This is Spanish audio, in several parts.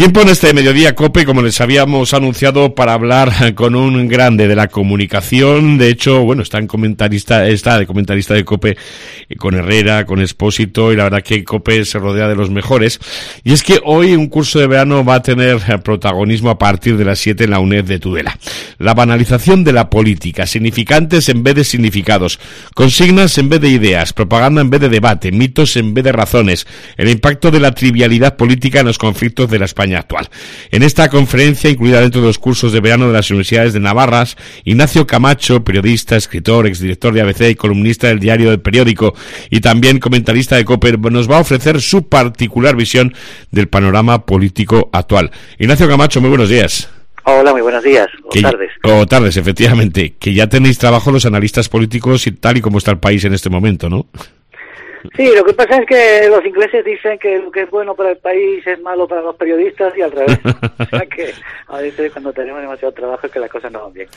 Tiempo en este Mediodía COPE, como les habíamos anunciado, para hablar con un grande de la comunicación. De hecho, bueno, está de comentarista de COPE con Herrera, con Expósito, y la verdad que COPE se rodea de los mejores. Y es que hoy un curso de verano va a tener protagonismo a partir de las 7 en la UNED de Tudela. La banalización de la política, significantes en vez de significados, consignas en vez de ideas, propaganda en vez de debate, mitos en vez de razones, el impacto de la trivialidad política en los conflictos de la España actual. En esta conferencia, incluida dentro de los cursos de verano de las universidades de Navarra, Ignacio Camacho, periodista, escritor, exdirector de ABC y columnista del diario El Periódico y también comentarista de COPE, nos va a ofrecer su particular visión del panorama político actual. Ignacio Camacho, muy buenos días. Hola, muy buenos días, tardes. O tardes, efectivamente, que ya tenéis trabajo los analistas políticos y tal y como está el país en este momento, ¿no? Sí, lo que pasa es que los ingleses dicen que lo que es bueno para el país es malo para los periodistas y al revés. O sea que a veces cuando tenemos demasiado trabajo es que las cosas no van bien.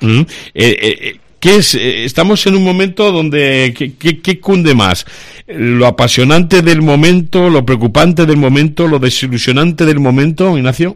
¿Qué es? Estamos en un momento donde ¿qué cunde más? ¿Lo apasionante del momento, lo preocupante del momento, lo desilusionante del momento, Ignacio?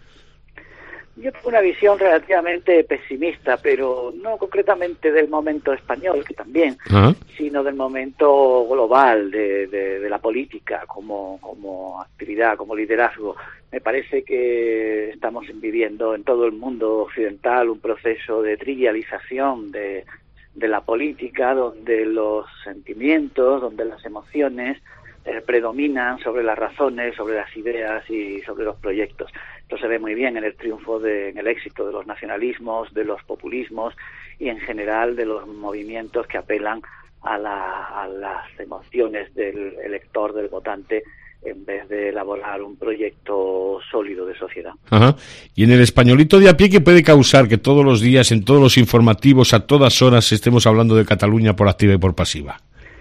Yo tengo una visión relativamente pesimista, pero no concretamente del momento español, que también, sino del momento global de la política como actividad, como liderazgo. Me parece que estamos viviendo en todo el mundo occidental un proceso de trivialización de la política, donde los sentimientos, donde las emociones predominan sobre las razones, sobre las ideas y sobre los proyectos. Esto se ve muy bien en el triunfo, en el éxito de los nacionalismos, de los populismos y en general de los movimientos que apelan a las emociones del elector, del votante, en vez de elaborar un proyecto sólido de sociedad. Ajá. Y en el españolito de a pie, ¿qué puede causar que todos los días, en todos los informativos, a todas horas, estemos hablando de Cataluña por activa y por pasiva?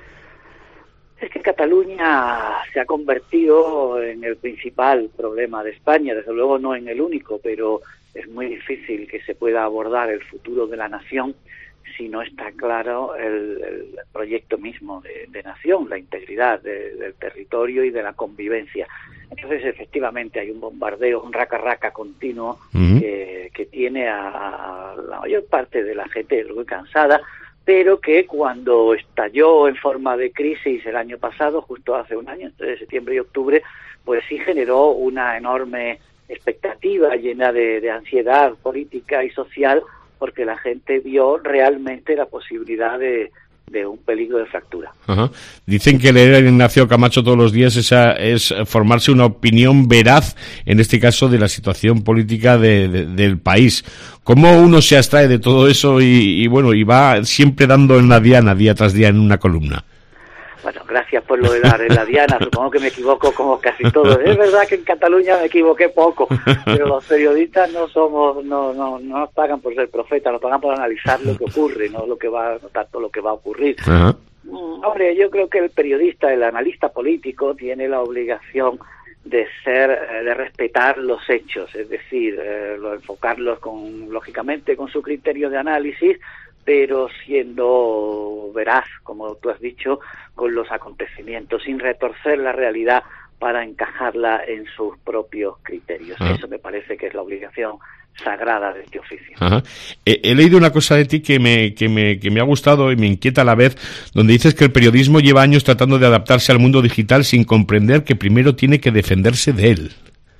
Es que Cataluña se ha convertido en el principal problema de España, desde luego no en el único, pero es muy difícil que se pueda abordar el futuro de la nación si no está claro el proyecto mismo de nación, la integridad del territorio y de la convivencia. Entonces, efectivamente, hay un bombardeo, un raca-raca continuo que tiene a la mayor parte de la gente muy cansada, pero que cuando estalló en forma de crisis el año pasado, justo hace un año, entre septiembre y octubre, pues sí generó una enorme expectativa llena de ansiedad política y social, porque la gente vio realmente la posibilidad de un peligro de fractura. Ajá. Dicen que leer a Ignacio Camacho todos los días es formarse una opinión veraz, en este caso de la situación política del país. ¿Cómo uno se abstrae de todo eso y va siempre dando en la diana día tras día en una columna? Bueno, gracias por lo de dar en la diana. Supongo que me equivoco como casi todos. Es verdad que en Cataluña me equivoqué poco, pero los periodistas no nos pagan por ser profetas, nos pagan por analizar lo que ocurre, no tanto lo que va a ocurrir. Hombre, yo creo que el periodista, el analista político, tiene la obligación de respetar los hechos, es decir, enfocarlos lógicamente con su criterio de análisis, pero siendo veraz, como tú has dicho, con los acontecimientos, sin retorcer la realidad para encajarla en sus propios criterios. Eso me parece que es la obligación sagrada de este oficio. He leído una cosa de ti que me ha gustado y me inquieta a la vez, donde dices que el periodismo lleva años tratando de adaptarse al mundo digital sin comprender que primero tiene que defenderse de él.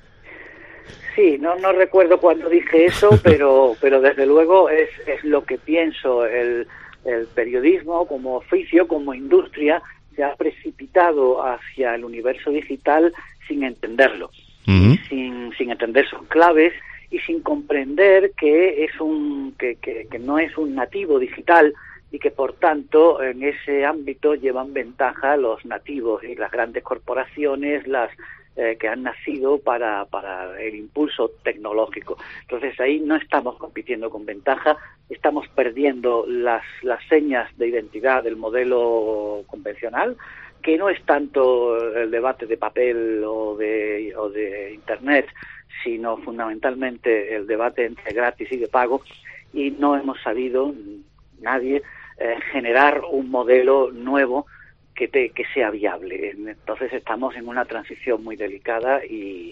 Sí, no recuerdo cuándo dije eso, pero desde luego es lo que pienso. El periodismo como oficio, como industria, se ha precipitado hacia el universo digital sin entenderlo, sin entender sus claves y sin comprender que no es un nativo digital y que por tanto en ese ámbito llevan ventaja los nativos y las grandes corporaciones, las que han nacido para el impulso tecnológico. Entonces ahí no estamos compitiendo con ventaja, estamos perdiendo las señas de identidad del modelo convencional, que no es tanto el debate de papel o de internet, sino fundamentalmente el debate entre gratis y de pago, y no hemos sabido nadie generar un modelo nuevo que sea viable. Entonces estamos en una transición muy delicada y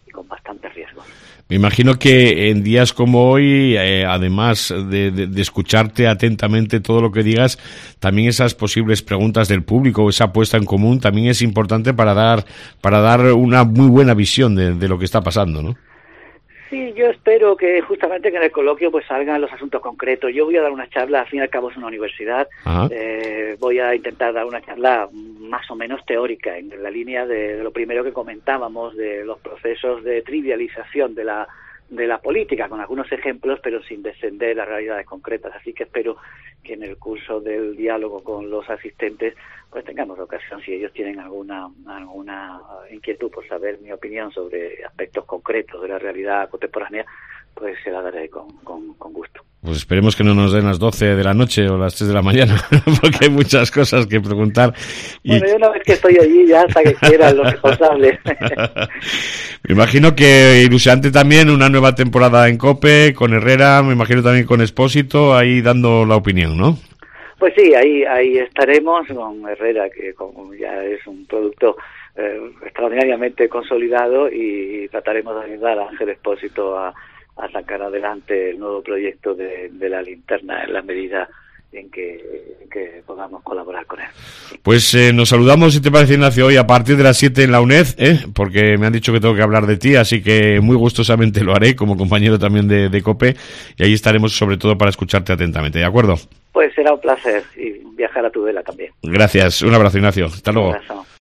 bastantes riesgos. Me imagino que en días como hoy, además de escucharte atentamente todo lo que digas, también esas posibles preguntas del público, esa puesta en común, también es importante para dar una muy buena visión de lo que está pasando, ¿no? Sí, yo espero que justamente que en el coloquio pues salgan los asuntos concretos. Yo voy a dar una charla, al fin y al cabo es una universidad, voy a intentar dar una charla más o menos teórica, en la línea de lo primero que comentábamos, de los procesos de trivialización de la política, con algunos ejemplos, pero sin descender a realidades concretas. Así que espero que en el curso del diálogo con los asistentes pues tengamos la ocasión, si ellos tienen alguna inquietud por saber mi opinión sobre aspectos concretos de la realidad contemporánea, pues se la daré con gusto. Pues esperemos que no nos den las 12 de la noche o las 3 de la mañana, porque hay muchas cosas que preguntar. Bueno, yo una vez que estoy allí, ya hasta que quieran los responsables. Me imagino que ilusionante también una nueva temporada en COPE, con Herrera, me imagino también con Expósito, ahí dando la opinión, ¿no? Pues sí, ahí estaremos con Herrera, que como ya es un producto extraordinariamente consolidado, y trataremos de ayudar a Ángel Expósito a sacar adelante el nuevo proyecto de la linterna en la medida en que podamos colaborar con él. Pues nos saludamos, si te parece, Ignacio, hoy a partir de las 7 en la UNED, porque me han dicho que tengo que hablar de ti, así que muy gustosamente lo haré, como compañero también de COPE, y ahí estaremos sobre todo para escucharte atentamente, ¿de acuerdo? Pues será un placer, y viajar a Tudela también. Gracias, un abrazo, Ignacio, hasta luego. Un abrazo.